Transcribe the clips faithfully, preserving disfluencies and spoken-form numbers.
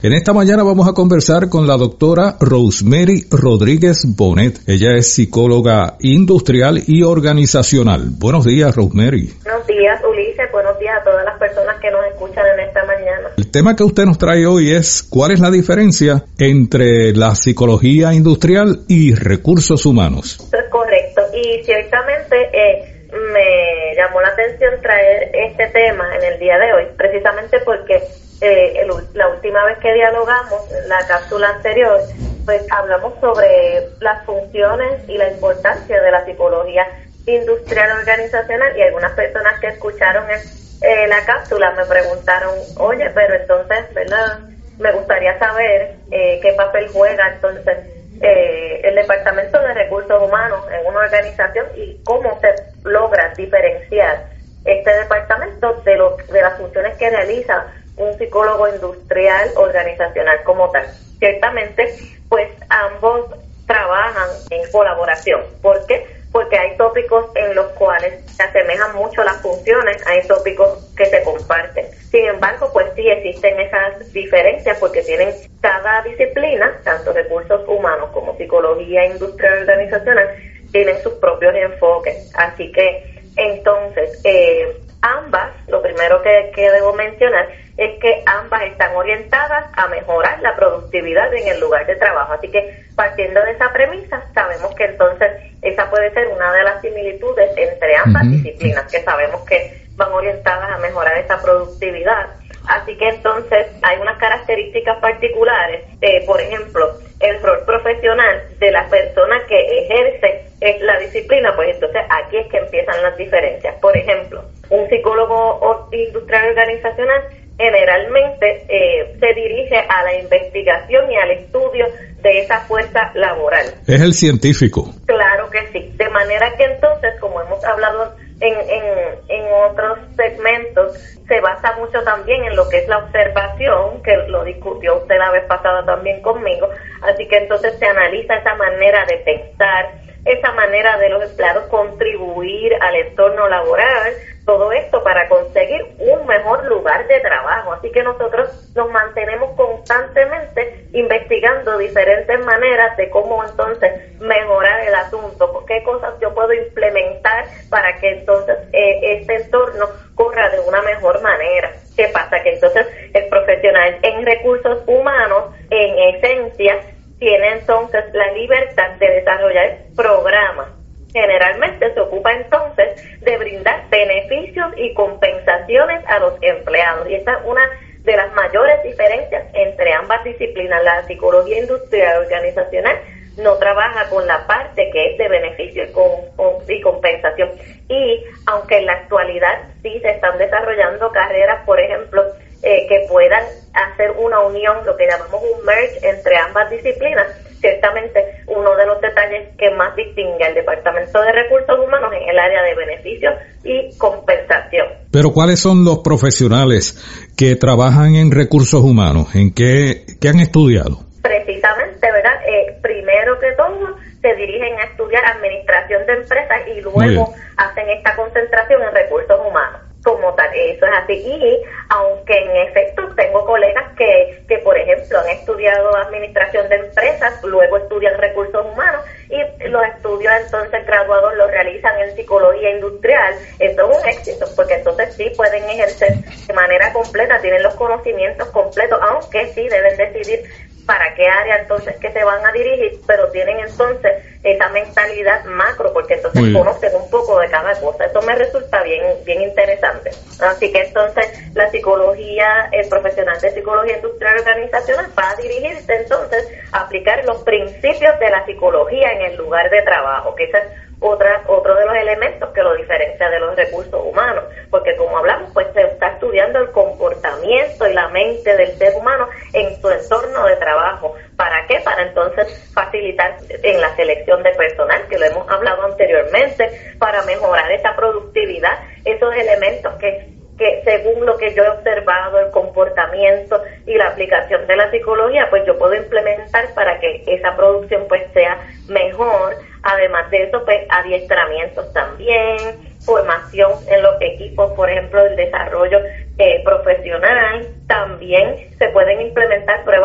En esta mañana vamos a conversar con la doctora Rosemary Rodríguez Bonet. Ella es psicóloga industrial y organizacional. Buenos días, Rosemary. Buenos días, Ulises. Buenos días a todas las personas que nos escuchan en esta mañana. El tema que usted nos trae hoy es ¿cuál es la diferencia entre la psicología industrial y recursos humanos? Eso es correcto. Y ciertamente eh, me llamó la atención traer este tema en el día de hoy, precisamente porque eh, el, la última vez que dialogamos, en la cápsula anterior, pues hablamos sobre las funciones y la importancia de la psicología industrial organizacional, y algunas personas que escucharon el, eh, la cápsula me preguntaron, oye, pero entonces, ¿verdad? Me gustaría saber eh, qué papel juega entonces eh, el Departamento de Recursos Humanos en una organización y cómo se logra diferenciar este departamento de, lo, de las funciones que realiza un psicólogo industrial organizacional como tal. Ciertamente, pues ambos trabajan en colaboración. ¿Por qué? Porque hay tópicos en los cuales se asemejan mucho las funciones, hay tópicos que se comparten. Sin embargo, pues sí existen esas diferencias porque tienen cada disciplina, tanto recursos humanos como psicología industrial organizacional, tienen sus propios enfoques. Así que, entonces, eh, ambas, lo primero que, que debo mencionar es que ambas están orientadas a mejorar la productividad en el lugar de trabajo. Así que, partiendo de esa premisa, sabemos que entonces esa puede ser una de las similitudes entre ambas uh-huh. disciplinas, que sabemos que van orientadas a mejorar esa productividad. Así que entonces hay unas características particulares, eh, por ejemplo, el rol profesional de la persona que ejerce la disciplina, pues entonces aquí es que empiezan las diferencias. Por ejemplo, un psicólogo industrial organizacional generalmente eh, se dirige a la investigación y al estudio de esa fuerza laboral. Es el científico. Claro que sí. De manera que entonces, como hemos hablado en, en, en otros segmentos, se basa mucho también en lo que es la observación, que lo discutió usted la vez pasada también conmigo. Así que entonces se analiza esa manera de pensar, esa manera de los empleados contribuir al entorno laboral, todo esto para conseguir un mejor lugar de trabajo. Así que nosotros nos mantenemos constantemente investigando diferentes maneras de cómo entonces mejorar el asunto, qué cosas yo puedo implementar para que entonces eh, este entorno corra de una mejor manera. ¿Qué pasa? Que entonces el profesional en recursos humanos, en esencia, tiene entonces la libertad de desarrollar programas. Generalmente se ocupa entonces de brindar beneficios y compensaciones a los empleados. Y esta es una de las mayores diferencias entre ambas disciplinas. La psicología industrial organizacional no trabaja con la parte que es de beneficio y, con, con, y compensación. Y aunque en la actualidad sí se están desarrollando carreras, por ejemplo, eh, que puedan hacer una unión, lo que llamamos un merge entre ambas disciplinas, ciertamente uno de los detalles que más distingue al Departamento de Recursos Humanos es el área de beneficios y compensación. Pero ¿cuáles son los profesionales que trabajan en recursos humanos? ¿En qué, qué han estudiado? Precisamente, ¿verdad? Eh, primero que todo, se dirigen a estudiar administración de empresas y luego hacen esta concentración en recursos humanos. Como tal, eso es así. Y aunque en efecto tengo colegas que, que por ejemplo, han estudiado administración de empresas, luego estudian recursos humanos y los estudios entonces graduados los realizan en psicología industrial, esto es un éxito, porque entonces sí pueden ejercer de manera completa, tienen los conocimientos completos, aunque sí deben decidir para qué área entonces que se van a dirigir, pero tienen entonces esa mentalidad macro, porque entonces conocen un poco de cada cosa. Eso me resulta bien bien interesante. Así que entonces la psicología, el profesional de psicología industrial organizacional va a dirigirse entonces a aplicar los principios de la psicología en el lugar de trabajo, que esa es otra otro de los elementos que lo diferencia de los recursos humanos, porque como hablamos, pues se está estudiando el comportamiento y la mente del ser humano en su entorno de trabajo. ¿Para qué? Para entonces facilitar en la selección de personal, que lo hemos hablado anteriormente, para mejorar esa productividad, esos elementos que que según lo que yo he observado, el comportamiento y la aplicación de la psicología, pues yo puedo implementar para que esa producción pues sea mejor. Además de eso, pues adiestramientos también, formación en los equipos, por ejemplo, el desarrollo eh, profesional. También se pueden implementar pruebas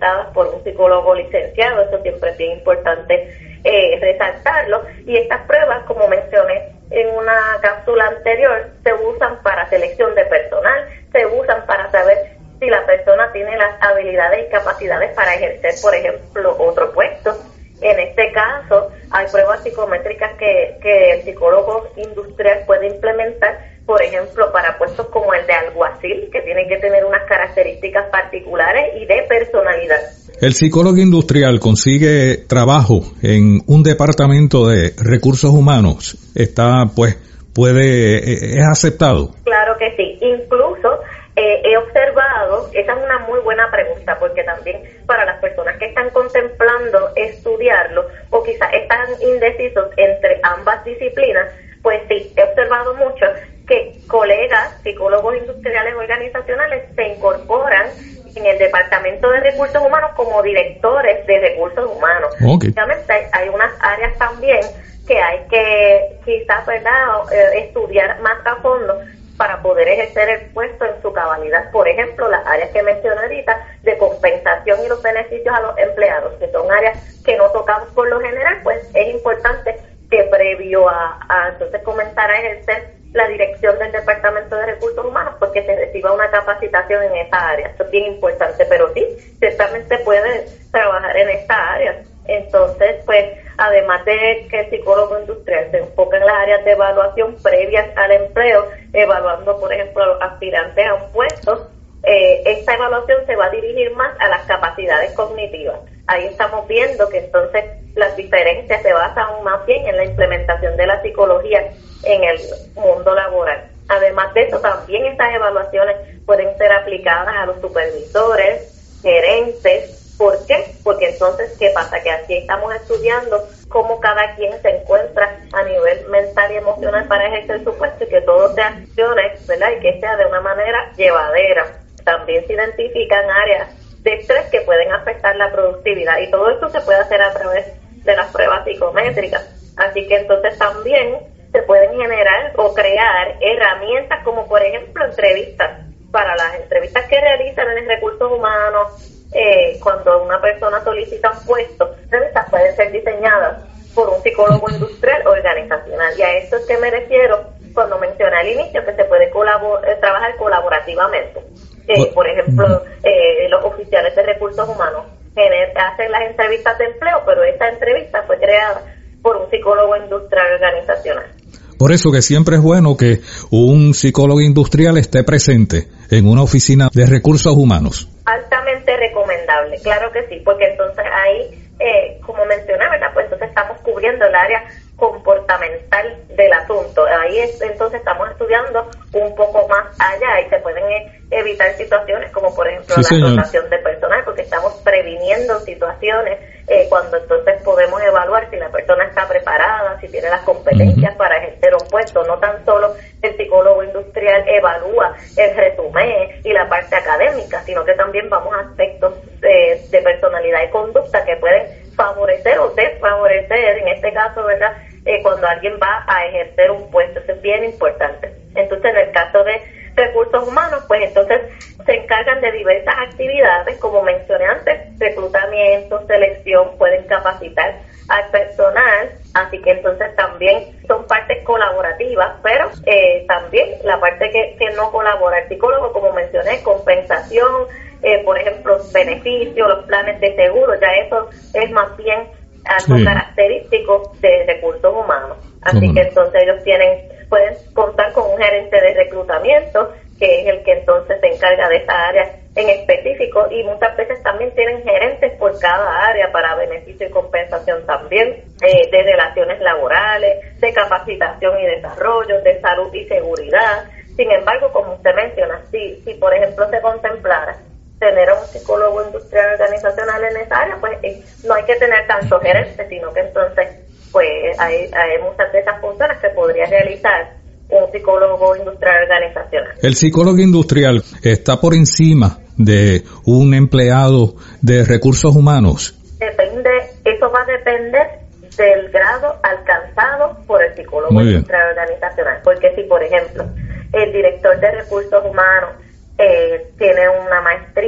dictadas por un psicólogo licenciado. Eso siempre es bien importante eh, resaltarlo. Y estas pruebas, como mencioné en una cápsula anterior, se usan para selección de personal, se usan para saber si la persona tiene las habilidades y capacidades para ejercer, por ejemplo, otro puesto. En este caso, hay pruebas psicométricas que, que el psicólogo industrial puede implementar, por ejemplo, para puestos como el de alguacil, que tiene que tener unas características particulares y de personalidad. El psicólogo industrial consigue trabajo en un departamento de recursos humanos, está, pues, puede, es aceptado. Claro que sí, incluso eh, he observado, esa es una muy buena pregunta, porque también para las personas que están contemplando estudiarlo, o quizás están indecisos entre ambas disciplinas, pues sí, he observado mucho que colegas, psicólogos industriales organizacionales se incorporan en el Departamento de Recursos Humanos como directores de recursos humanos. Okay. Obviamente hay, hay unas áreas también que hay que quizás, ¿verdad?, eh, estudiar más a fondo para poder ejercer el puesto en su cabalidad. Por ejemplo, las áreas que mencioné ahorita de compensación y los beneficios a los empleados, que son áreas que no tocamos por lo general, pues es importante que previo a, a entonces comenzar a ejercer la dirección del Departamento de Recursos Humanos, porque se reciba una capacitación en esa área. Esto es bien importante, pero sí, ciertamente puede trabajar en esta área. Entonces, pues, además de que el psicólogo industrial se enfoca en las áreas de evaluación previas al empleo, evaluando, por ejemplo, a los aspirantes a un puesto, eh, esta evaluación se va a dirigir más a las capacidades cognitivas. Ahí estamos viendo que entonces las diferencias se basan más bien en la implementación de la psicología en el mundo laboral. Además de eso, también estas evaluaciones pueden ser aplicadas a los supervisores, gerentes. ¿Por qué? Porque entonces, ¿qué pasa? Que aquí estamos estudiando cómo cada quien se encuentra a nivel mental y emocional para ejercer su puesto, y que todo se accione, ¿verdad?, y que sea de una manera llevadera. También se identifican áreas de estrés que pueden afectar la productividad, y todo esto se puede hacer a través de las pruebas psicométricas. Así que entonces también se pueden generar o crear herramientas como, por ejemplo, entrevistas. Para las entrevistas que realizan en recursos humanos, eh, cuando una persona solicita un puesto, entrevistas pueden ser diseñadas por un psicólogo industrial organizacional. Y a esto es que me refiero cuando mencioné al inicio que se puede colabor- trabajar colaborativamente. Eh, por ejemplo, eh, los oficiales de recursos humanos gener- hacen las entrevistas de empleo, pero esta entrevista fue creada por un psicólogo industrial organizacional. Por eso que siempre es bueno que un psicólogo industrial esté presente en una oficina de recursos humanos. Altamente recomendable, claro que sí, porque entonces ahí, eh, como mencioné, ¿verdad?, pues entonces estamos cubriendo el área comportamental del asunto. Ahí es, entonces estamos estudiando un poco más allá y se pueden eh, evitar situaciones como, por ejemplo, sí, la señor. rotación de personal, porque estamos previniendo situaciones eh, cuando entonces podemos evaluar si la persona está preparada, si tiene las competencias uh-huh. para ejercer un puesto. No tan solo el psicólogo industrial evalúa el resumen y la parte académica, sino que también vamos a aspectos de, de personalidad y conducta que pueden favorecer o desfavorecer, en este caso, ¿verdad?, eh, cuando alguien va a ejercer un puesto. Eso es bien importante. Entonces, en el caso de recursos humanos, pues entonces se encargan de diversas actividades, como mencioné antes, reclutamiento, selección, pueden capacitar al personal, así que entonces también son partes colaborativas, pero eh, también la parte que, que no colabora el psicólogo, como mencioné, compensación, eh, por ejemplo, beneficios, los planes de seguro, ya eso es más bien algo sí. característico de recursos humanos. Así que entonces ellos tienen, pueden contar con un gerente de reclutamiento, que es el que entonces se encarga de esa área en específico, y muchas veces también tienen gerentes por cada área para beneficio y compensación también, eh, de relaciones laborales, de capacitación y desarrollo, de salud y seguridad. Sin embargo, como usted menciona, si, si por ejemplo se contemplara tener a un psicólogo industrial organizacional en esa área, pues eh, no hay que tener tantos gerentes, sino que entonces pues hay, hay muchas de esas funciones que podría realizar un psicólogo industrial organizacional. El psicólogo industrial está por encima de un empleado de recursos humanos. Depende, eso va a depender del grado alcanzado por el psicólogo industrial organizacional, porque si por ejemplo el director de recursos humanos eh, tiene una maestría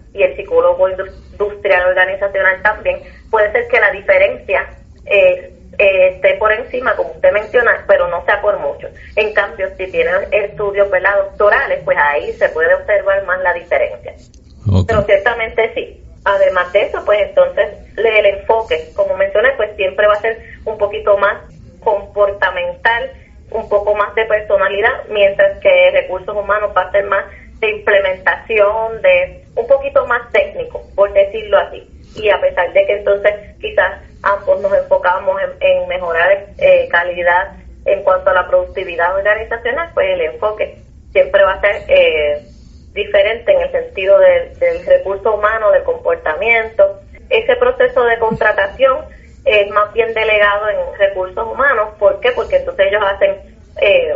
y el psicólogo industrial organizacional también, puede ser que la diferencia eh, eh, esté por encima, como usted menciona, pero no sea por mucho. En cambio, si tienen estudios, ¿verdad?, doctorales, pues ahí se puede observar más la diferencia. Okay. Pero ciertamente sí. Además de eso, pues entonces el enfoque, como mencioné, pues siempre va a ser un poquito más comportamental, un poco más de personalidad, mientras que recursos humanos va a ser más de implementación, de un poquito más técnico, por decirlo así. Y a pesar de que entonces quizás ambos nos enfocamos en, en mejorar eh, calidad en cuanto a la productividad organizacional, pues el enfoque siempre va a ser eh, diferente en el sentido de, del recurso humano, del comportamiento. Ese proceso de contratación es más bien delegado en recursos humanos. ¿Por qué? Porque entonces ellos hacen eh,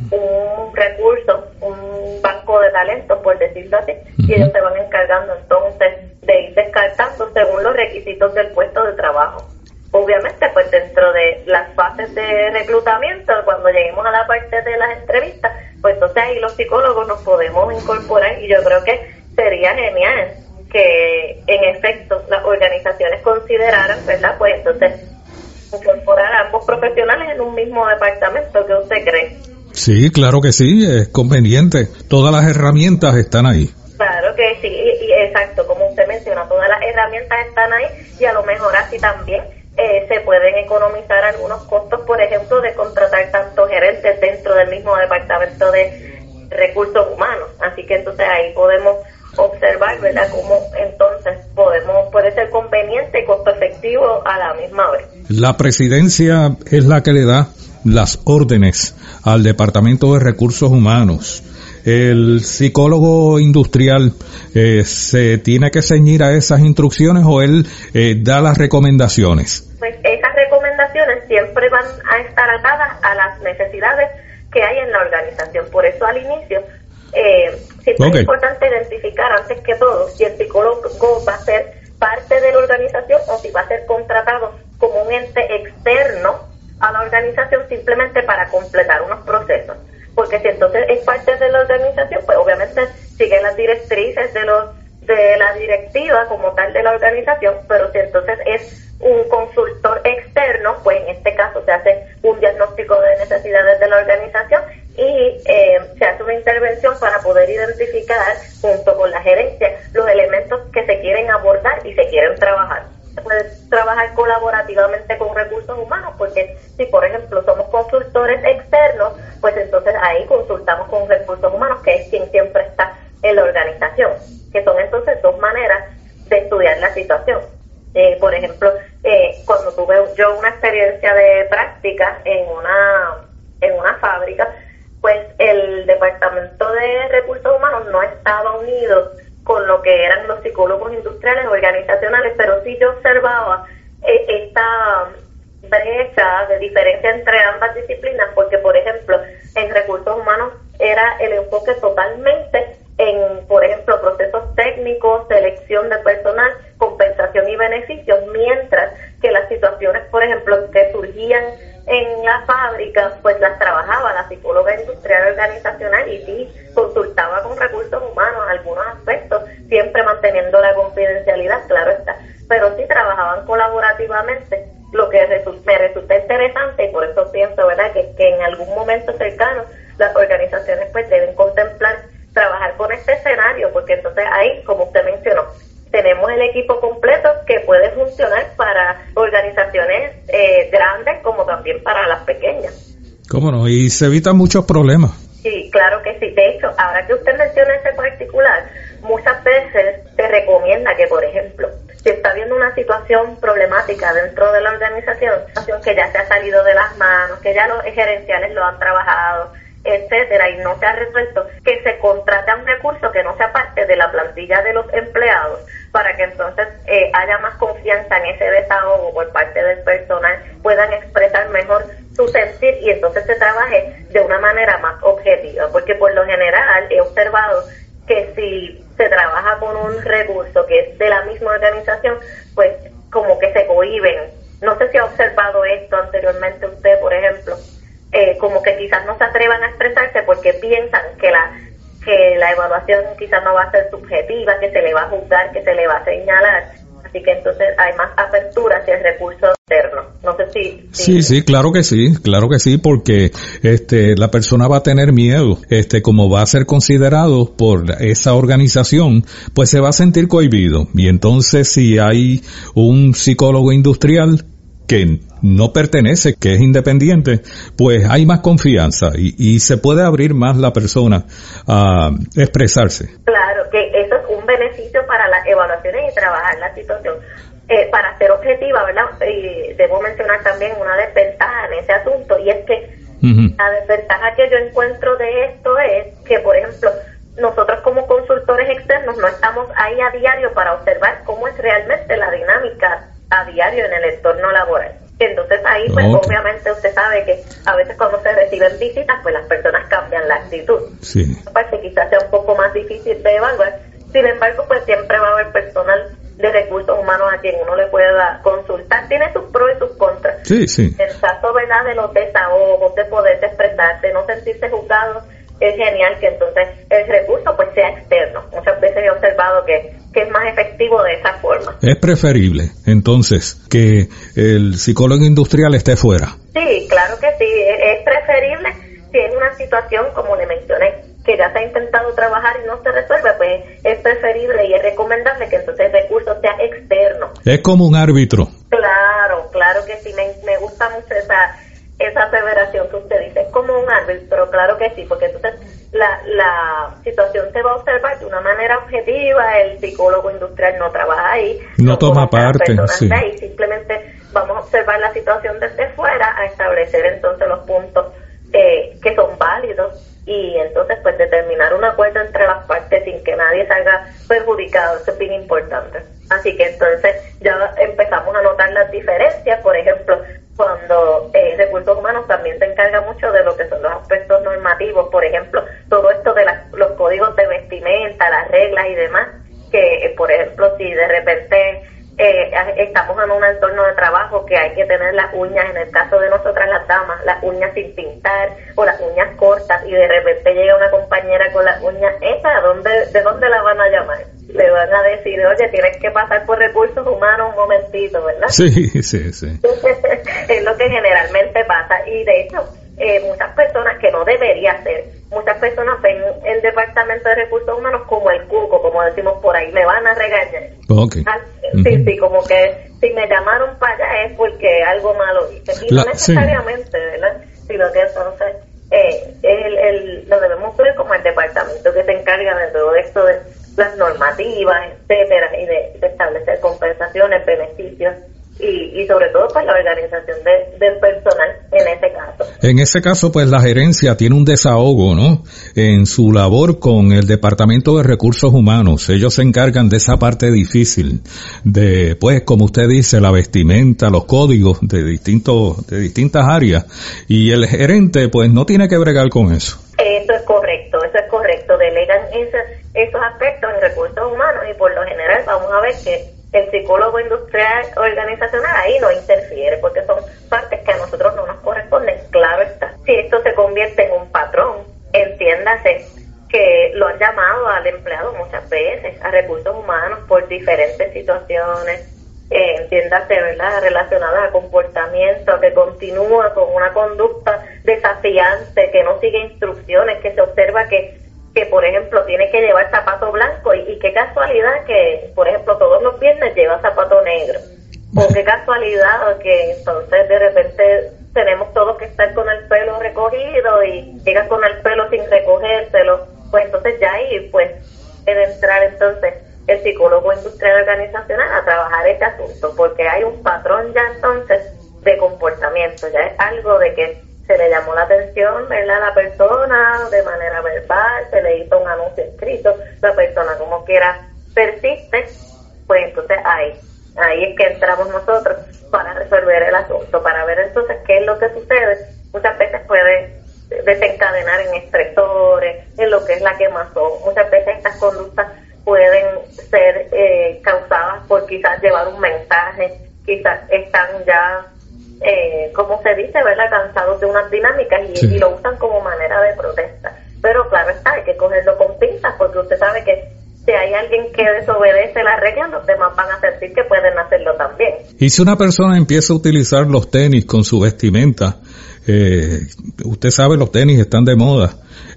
un recurso, un banco de talentos, por decirlo así, uh-huh. y ellos se van encargando entonces de ir descartando según los requisitos del puesto de trabajo. Obviamente, pues dentro de las fases de reclutamiento, cuando lleguemos a la parte de las entrevistas, pues entonces ahí los psicólogos nos podemos incorporar, y yo creo que sería genial que en efecto las organizaciones consideraran, ¿verdad?, pues entonces incorporar a ambos profesionales en un mismo departamento. ¿Qué usted cree? Sí, claro que sí, es conveniente. Todas las herramientas están ahí. Claro que sí, y, y exacto, como usted menciona, todas las herramientas están ahí, y a lo mejor así también eh, se pueden economizar algunos costos, por ejemplo, de contratar tantos gerentes dentro del mismo departamento de recursos humanos. Así que entonces ahí podemos observar, ¿verdad?, cómo entonces podemos puede ser conveniente y costo efectivo a la misma vez. La presidencia es la que le da las órdenes al Departamento de Recursos Humanos. ¿El psicólogo industrial eh, se tiene que ceñir a esas instrucciones o él eh, da las recomendaciones? Pues esas recomendaciones siempre van a estar atadas a las necesidades que hay en la organización. Por eso al inicio eh, siempre okay. es importante identificar antes que todo si el psicólogo va a ser parte de la organización o si va a ser contratado como un ente externo a la organización simplemente para completar unos procesos. Porque si entonces es parte de la organización, pues obviamente sigue las directrices de los de la directiva como tal de la organización, pero si entonces es un consultor externo, pues en este caso se hace un diagnóstico de necesidades de la organización y eh, se hace una intervención para poder identificar junto con la gerencia los elementos que se quieren abordar y se quieren trabajar. Se puede trabajar colaborativamente con recursos humanos, porque si por ejemplo somos consultores externos, pues entonces ahí consultamos con recursos humanos, que es quien siempre está en la organización, que son entonces dos maneras de estudiar la situación. Eh, por ejemplo, eh, cuando tuve yo una experiencia de práctica en una en una fábrica, pues el departamento de recursos humanos no estaba unido con lo que eran los psicólogos industriales organizacionales, pero sí yo observaba eh, esta brecha de diferencia entre ambas disciplinas, porque por ejemplo en recursos humanos era el enfoque totalmente en, por ejemplo, procesos técnicos, selección de personal, compensación y beneficios, mientras que las situaciones, por ejemplo, que surgían en la fábrica, pues las trabajaba la psicóloga industrial organizacional y sí consultaba con recursos humanos algunos aspectos, siempre manteniendo la confidencialidad, claro está, pero sí trabajaban colaborativamente, lo que resu- me resulta interesante, y por eso pienso, ¿verdad?, que, que en algún momento cercano las organizaciones pues deben contemplar trabajar con este escenario, porque entonces ahí, como usted mencionó, tenemos el equipo completo que puede funcionar para organizaciones eh, grandes como también para las pequeñas. ¿Cómo no? Y se evitan muchos problemas. Sí, claro que sí. De hecho, ahora que usted menciona ese particular, muchas veces se recomienda que, por ejemplo, si está viendo una situación problemática dentro de la organización, que ya se ha salido de las manos, que ya los gerenciales lo han trabajado, etcétera, y no se ha resuelto, que se contrate a un recurso que no sea parte de la plantilla de los empleados, para que entonces eh, haya más confianza en ese desahogo por parte del personal, puedan expresar mejor su sentir y entonces se trabaje de una manera más objetiva, porque por lo general he observado que si se trabaja con un recurso que es de la misma organización, pues como que se cohíben. No sé si ha observado esto anteriormente usted, por ejemplo. Eh, como que quizás no se atrevan a expresarse porque piensan que la que la evaluación quizás no va a ser subjetiva, que se le va a juzgar, que se le va a señalar. Así que entonces hay más apertura hacia el recurso externo. No sé si, si... Sí, sí, claro que sí, claro que sí, porque este la persona va a tener miedo, este como va a ser considerado por esa organización, pues se va a sentir cohibido. Y entonces si hay un psicólogo industrial que no pertenece, que es independiente, pues hay más confianza y, y se puede abrir más la persona a expresarse. Claro, que eso es un beneficio para las evaluaciones y trabajar la situación. Eh, para ser objetiva, ¿verdad? Y debo mencionar también una desventaja en ese asunto, y es que uh-huh. la desventaja que yo encuentro de esto es que, por ejemplo, nosotros como consultores externos no estamos ahí a diario para observar cómo es realmente la dinámica a diario en el entorno laboral. Entonces ahí pues okay. obviamente usted sabe que a veces cuando se reciben visitas pues las personas cambian la actitud. Sí. Aparte quizás sea un poco más difícil de evaluar, sin embargo pues siempre va a haber personal de recursos humanos a quien uno le pueda consultar. Tiene sus pros y sus contras. Sí, sí. El caso, ¿verdad?, de los desahogos, de poder expresarse, no sentirse juzgado, es genial que entonces el recurso pues sea externo. Muchas veces he observado que, que es más efectivo de esa forma. Es preferible, entonces, que el psicólogo industrial esté fuera. Sí, claro que sí. Es preferible si es una situación, como le mencioné, que ya se ha intentado trabajar y no se resuelve, pues es preferible y es recomendable que entonces el recurso sea externo. Es como un árbitro. Claro, claro que sí. Me, me gusta mucho esa... esa aseveración que usted dice, es como un árbitro, claro que sí, porque entonces la, la situación se va a observar de una manera objetiva, el psicólogo industrial no trabaja ahí, no, no toma parte, sí. ahí, simplemente vamos a observar la situación desde fuera, a establecer entonces los puntos eh, que son válidos y entonces pues determinar un acuerdo entre las partes sin que nadie salga perjudicado. Eso es bien importante. Así que entonces ya empezamos a notar las diferencias. Por ejemplo, cuando eh, recursos humanos también se encarga mucho de lo que son los aspectos normativos, por ejemplo, todo esto de las, los códigos de vestimenta, las reglas y demás, que eh, por ejemplo, si de repente eh, estamos en un entorno de trabajo que hay que tener las uñas, en el caso de nosotras las damas, las uñas sin pintar o las uñas cortas, y de repente llega una compañera con las uñas hechas, ¿dónde, ¿de dónde la van a llamar? Le van a decir, oye, tienes que pasar por recursos humanos un momentito, ¿verdad? Sí, sí, sí. Es lo que generalmente pasa, y de hecho eh, muchas personas, que no debería ser, muchas personas ven el Departamento de Recursos Humanos como el cuco, como decimos por ahí, me van a regañar. Okay. Ah, sí, uh-huh. sí, como que si me llamaron para allá es porque algo malo hice, y La, no necesariamente, sí. ¿verdad? Sino que entonces eh, el, el, lo debemos ver como el departamento que se encarga de todo esto de las normativas, etcétera, y de, de establecer compensaciones, beneficios y, y sobre todo pues la organización de, del personal en ese caso. En ese caso pues la gerencia tiene un desahogo, ¿no?, en su labor con el Departamento de Recursos Humanos. Ellos se encargan de esa parte difícil de, pues como usted dice, la vestimenta, los códigos de distintos de distintas áreas, y el gerente pues no tiene que bregar con eso. Eso es correcto, eso es correcto. Delegan esos, esos aspectos en recursos humanos, y por lo general vamos a ver que el psicólogo industrial organizacional ahí no interfiere, porque son partes que a nosotros no nos corresponden. Claro está. Si esto se convierte en un patrón, entiéndase que lo han llamado al empleado muchas veces a recursos humanos por diferentes situaciones, eh, entiéndase, ¿verdad?, relacionadas a comportamiento, que continúa con una conducta desafiante, que no sigue instrucciones, que se observa que que por ejemplo tiene que llevar zapato blanco, y, y qué casualidad que por ejemplo todos los viernes lleva zapato negro, o qué casualidad que entonces de repente tenemos todos que estar con el pelo recogido y llega con el pelo sin recogérselo. Pues entonces ya ahí pues debe entrar entonces el psicólogo industrial organizacional a trabajar este asunto, porque hay un patrón ya entonces de comportamiento, ya es algo de que se le llamó la atención, ¿verdad?, a la persona de manera verbal, se le hizo un anuncio escrito, la persona como quiera persiste, pues entonces ahí, ahí es que entramos nosotros para resolver el asunto, para ver entonces qué es lo que sucede. Muchas veces puede desencadenar en estresores, en lo que es la quemazón. Muchas veces estas conductas pueden ser eh, causadas por quizás llevar un mensaje, quizás están ya Eh, como se dice, ¿verdad?, cansados de unas dinámicas y, sí. y lo usan como manera de protesta. pero claro está, hay que cogerlo con pinzas, porque usted sabe que si hay alguien que desobedece las reglas, los demás van a sentir que pueden hacerlo también. Y si una persona empieza a utilizar los tenis con su vestimenta, eh, usted sabe, los tenis están de moda,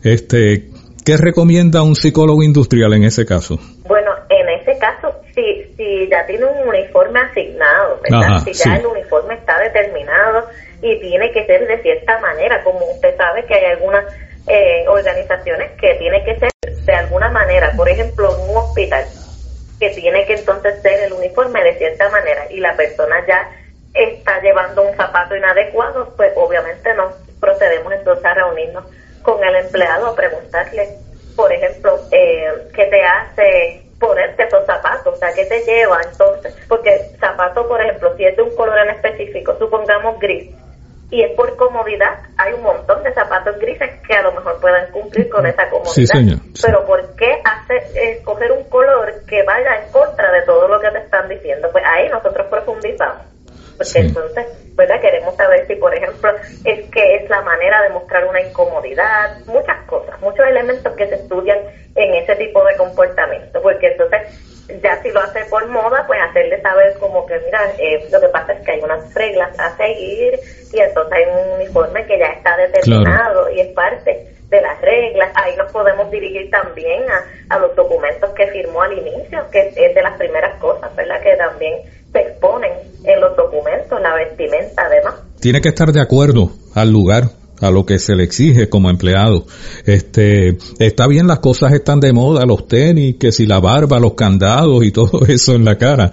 este, ¿qué recomienda un psicólogo industrial en ese caso? Bueno, en ese caso, si, si ya tiene un uniforme asignado, ¿verdad? Ajá, si ya sí. el uniforme está determinado y tiene que ser de cierta manera, como usted sabe que hay algunas eh, organizaciones que tiene que ser de alguna manera, por ejemplo, en un hospital, que tiene que entonces ser el uniforme de cierta manera, y la persona ya está llevando un zapato inadecuado, pues obviamente no procedemos entonces a reunirnos con el empleado a preguntarle, por ejemplo, eh, ¿qué te hace ponerte esos zapatos? O sea, ¿qué te lleva entonces? Porque zapato, por ejemplo, si es de un color en específico, supongamos gris, y es por comodidad, hay un montón de zapatos grises que a lo mejor puedan cumplir con esa comodidad. Sí, señor. Sí. Pero ¿por qué hace, escoger un color que vaya en contra de todo lo que te están diciendo? Pues ahí nosotros profundizamos. Porque sí. Entonces, ¿verdad? Queremos saber si, por ejemplo, es que es la manera de mostrar una incomodidad, muchas cosas, muchos elementos que se estudian en ese tipo de comportamiento. Porque entonces, ya si lo hace por moda, pues hacerle saber como que, mira, eh, lo que pasa es que hay unas reglas a seguir, y entonces hay un uniforme que ya está determinado, claro, y es parte de las reglas. Ahí nos podemos dirigir también a, a los documentos que firmó al inicio, que es de las primeras cosas, ¿verdad?, que también se exponen en los documentos, la vestimenta además. Tiene que estar de acuerdo al lugar, a lo que se le exige como empleado. Este, está bien, las cosas están de moda, los tenis, que si la barba, los candados y todo eso en la cara,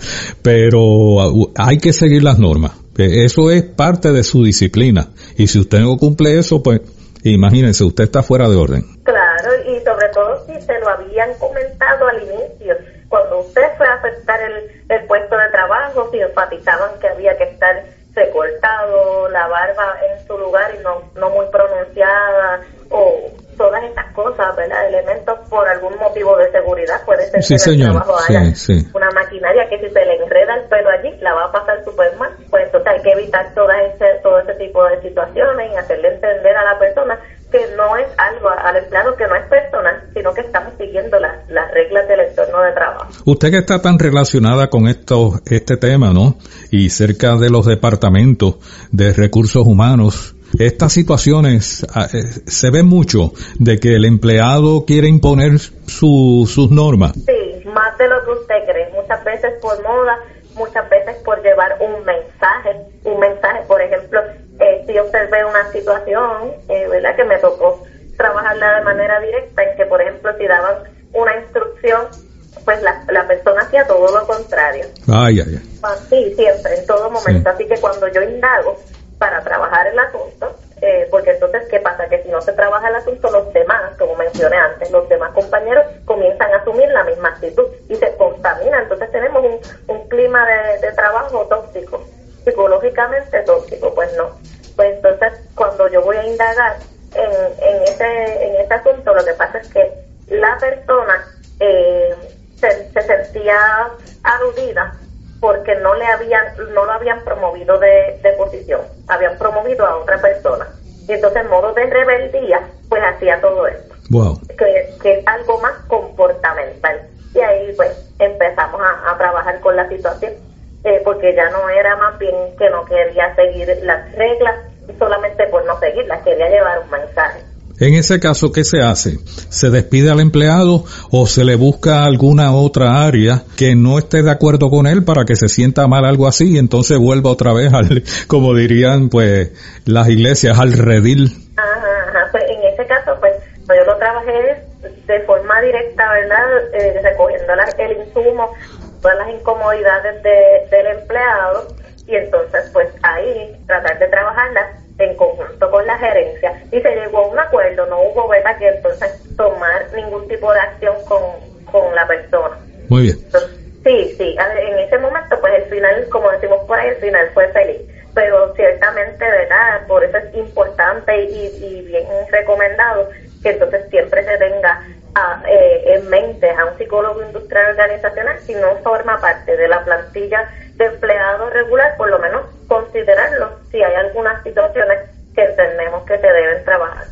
pero hay que seguir las normas. Eso es parte de su disciplina, y si usted no cumple eso, pues imagínense, usted está fuera de orden. Claro, y sobre todo si se lo habían comentado al inicio, cuando usted fue a aceptar el, el puesto de trabajo, si enfatizaban que había que estar recortado, la barba en su lugar y no, no muy pronunciada, o todas estas cosas, ¿verdad? Elementos por algún motivo de seguridad, puede ser sí, que en el trabajo sí, haya sí. una maquinaria que si se le enreda el pelo allí, la va a pasar súper mal. Pues entonces hay que evitar todas ese, todo ese tipo de situaciones y hacerle entender a la persona que no es algo, al empleado, que no es personal, sino que estamos siguiendo las, las reglas del entorno de trabajo. Usted que está tan relacionada con esto, este tema, ¿no?, y cerca de los departamentos de recursos humanos, estas situaciones eh, se ve mucho de que el empleado quiere imponer su, sus normas. Sí, más de lo que usted cree, muchas veces por moda, muchas veces por llevar un mensaje, un mensaje, por ejemplo, eh, si observé una situación, eh, ¿verdad?, que me tocó trabajarla de manera directa, en que, por ejemplo, si daban una instrucción, pues la, la persona hacía todo lo contrario. Ay, ay, ay. Sí, siempre, en todo momento. Sí. Así que cuando yo indago para trabajar el asunto, eh, porque entonces, ¿qué pasa? Que si no se trabaja el asunto, los demás, como mencioné antes, los demás compañeros comienzan a asumir la misma actitud y se contamina. Entonces tenemos un, un clima de, de trabajo tóxico, psicológicamente tóxico. Pues no. Pues entonces, cuando yo voy a indagar en, en ese en ese asunto, lo que pasa es que la persona eh, se, se sentía aludida porque no le habían no lo habían promovido de, de posición, habían promovido a otra persona, y entonces en modo de rebeldía pues hacía todo esto. Wow. que, que es algo más comportamental, y ahí pues empezamos a, a trabajar con la situación, eh, porque ya no era más bien que no quería seguir las reglas solamente por no seguirlas, quería llevar un mensaje. En ese caso, ¿qué se hace? ¿Se despide al empleado o se le busca alguna otra área que no esté de acuerdo con él para que se sienta mal, algo así, y entonces vuelva otra vez al, como dirían pues las iglesias, al redil? Ajá, ajá. Pues en ese caso, pues yo lo trabajé de forma directa, ¿verdad? Eh, recogiendo la, el insumo, todas las incomodidades de, del empleado, y entonces pues ahí tratar de trabajarlas en conjunto con la gerencia, y se llegó a un acuerdo, no hubo, ¿verdad?, que entonces tomar ningún tipo de acción con, con la persona. Muy bien. Entonces, sí, sí, en ese momento pues el final, como decimos por ahí, el final fue feliz, pero ciertamente, ¿verdad?, por eso es importante y, y bien recomendado que entonces siempre se tenga a, eh, en mente a un psicólogo industrial organizacional, si no forma parte de la plantilla de empleado regular, por lo menos considerarlo si hay algunas situaciones que entendemos que se deben trabajar.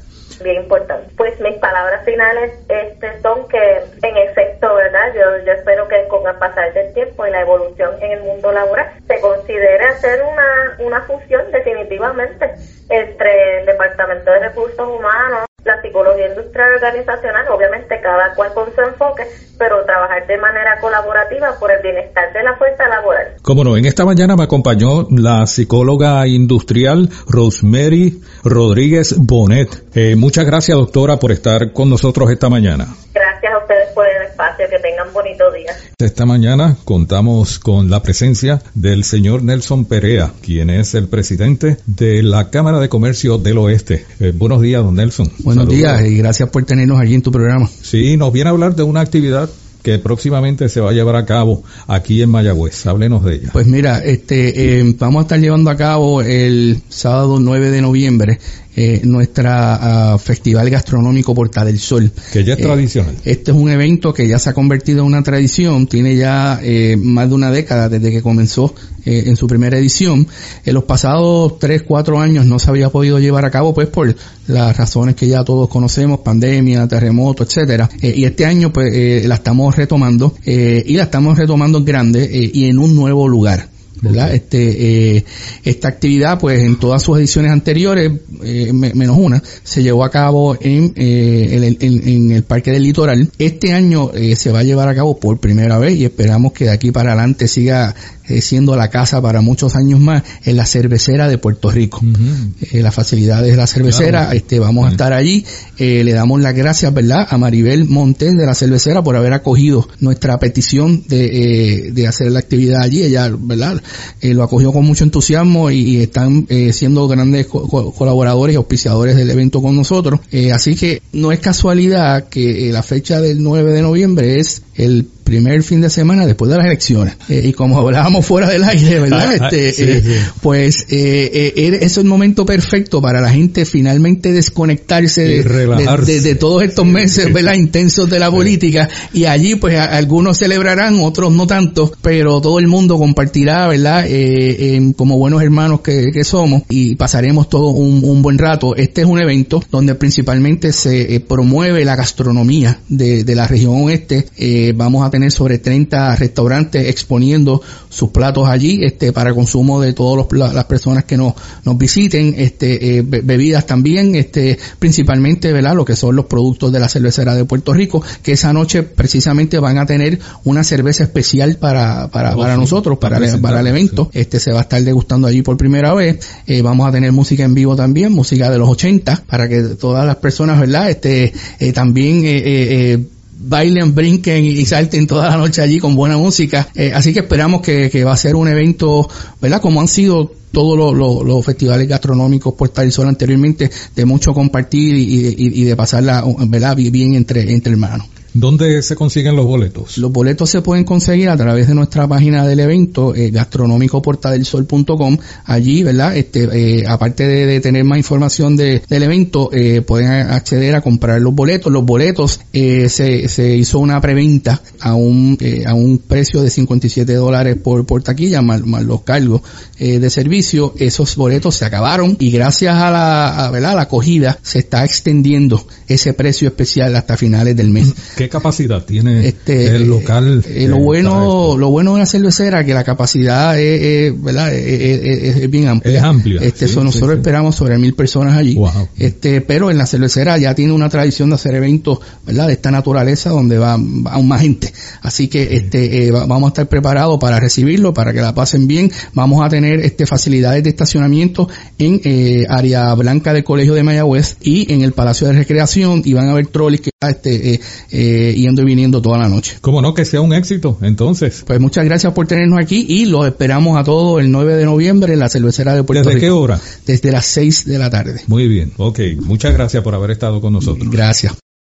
bien importante. Pues mis palabras finales este son que, en efecto, ¿verdad? Yo, yo espero que con el pasar del tiempo y la evolución en el mundo laboral se considere hacer una, una fusión definitivamente entre el Departamento de Recursos Humanos, la psicología industrial organizacional, obviamente cada cual con su enfoque, pero trabajar de manera colaborativa por el bienestar de la fuerza laboral. Cómo no, en esta mañana me acompañó la psicóloga industrial Rosemary Rodríguez Bonet. Eh, muchas gracias, doctora, por estar con nosotros esta mañana. Gracias a ustedes por el espacio, que tengan bonito día. Esta mañana contamos con la presencia del señor Nelson Perea, quien es el presidente de la Cámara de Comercio del Oeste. Eh, buenos días, don Nelson. Buenos Saludos. días y gracias por tenernos allí en tu programa. Sí, nos viene a hablar de una actividad que próximamente se va a llevar a cabo aquí en Mayagüez. Háblenos de ella. Pues mira, este eh, vamos a estar llevando a cabo el sábado nueve de noviembre eh, nuestra uh, Festival Gastronómico Porta del Sol. Que ya es eh, tradicional. Este es un evento que ya se ha convertido en una tradición, tiene ya eh, más de una década desde que comenzó eh, en su primera edición. En los pasados tres, cuatro años no se había podido llevar a cabo pues por las razones que ya todos conocemos, pandemia, terremoto, etcétera. Eh, y este año pues eh, la estamos retomando eh, y la estamos retomando en grande eh, y en un nuevo lugar, ¿verdad? Okay. Este, eh, esta actividad, pues, en todas sus ediciones anteriores, eh, menos una, se llevó a cabo en, eh, en, el, en, en el Parque del Litoral. Este año eh, se va a llevar a cabo por primera vez y esperamos que de aquí para adelante siga eh, siendo la casa para muchos años más, en la Cervecera de Puerto Rico. Uh-huh. Eh, las facilidades de la cervecera, claro. este, vamos uh-huh. a estar allí. Eh, le damos las gracias, ¿verdad?, a Maribel Montes de la Cervecera por haber acogido nuestra petición de, eh, de hacer la actividad allí. Ella, ¿verdad?, Eh, lo acogió con mucho entusiasmo y, y están eh, siendo grandes co- co- colaboradores y auspiciadores del evento con nosotros. Eh, así que no es casualidad que eh, la fecha del nueve de noviembre es el primer fin de semana después de las elecciones. Eh, y como hablábamos fuera del aire, ¿verdad? Este, sí, eh, sí. Pues eh, eh, es el momento perfecto para la gente finalmente desconectarse de, de, de, de todos estos meses, ¿verdad?, intensos de la política. Y allí, pues, a, algunos celebrarán, otros no tanto, pero todo el mundo compartirá, ¿verdad?, eh, eh, como buenos hermanos que, que somos, y pasaremos todo un, un buen rato. Este es un evento donde principalmente se eh, promueve la gastronomía de, de la región oeste. Eh, vamos a tener sobre treinta restaurantes exponiendo sus platos allí, este, para consumo de todas la, las personas que nos, nos visiten, este, eh, be, bebidas también, este, principalmente, ¿verdad?, lo que son los productos de la Cervecera de Puerto Rico, que esa noche precisamente van a tener una cerveza especial para, para, oh, para sí, nosotros, para, para, para el evento. Sí. Este, se va a estar degustando allí por primera vez. Eh, vamos a tener música en vivo también, música de los ochenta, para que todas las personas, ¿verdad?, este, eh, también, eh, eh, bailen, brinquen y salten toda la noche allí con buena música. Eh, así que esperamos que, que va a ser un evento, ¿verdad?, como han sido todos los, los, los festivales gastronómicos Puerta del Sol anteriormente, de mucho compartir y, y, y de pasarla, ¿verdad?, bien entre, entre hermanos. ¿Dónde se consiguen los boletos? Los boletos se pueden conseguir a través de nuestra página del evento, eh, gastronómico porta del sol punto com. Allí, ¿verdad?, este, eh, aparte de, de tener más información de, del evento, eh, pueden acceder a comprar los boletos. Los boletos, eh, se, se hizo una preventa a un, eh, a un precio de cincuenta y siete dólares por, por taquilla, más, más los cargos, eh, de servicio. Esos boletos se acabaron y gracias a la, a, ¿verdad?, a la acogida, se está extendiendo ese precio especial hasta finales del mes. ¿Qué capacidad tiene este, el local? Eh, lo bueno, lo bueno de la cervecera, que la capacidad es, es ¿verdad?, es, es, es bien amplia. Es amplia. Este, sí, so, nosotros sí, esperamos sobre mil personas allí. Wow. Este, pero en la cervecera ya tiene una tradición de hacer eventos, ¿verdad?, de esta naturaleza, donde va, va aún más gente. Así que, sí, este, eh, vamos a estar preparados para recibirlo, para que la pasen bien. Vamos a tener, este, facilidades de estacionamiento en, eh, área blanca del Colegio de Mayagüez y en el Palacio de Recreación, y van a haber trolis que, este, eh, eh, yendo y viniendo toda la noche. ¿Cómo no? Que sea un éxito, entonces. Pues muchas gracias por tenernos aquí y los esperamos a todos el nueve de noviembre en la Cervecera de Puerto Rico. ¿Desde qué hora? Desde las seis de la tarde. Muy bien, ok. Muchas gracias por haber estado con nosotros. Gracias.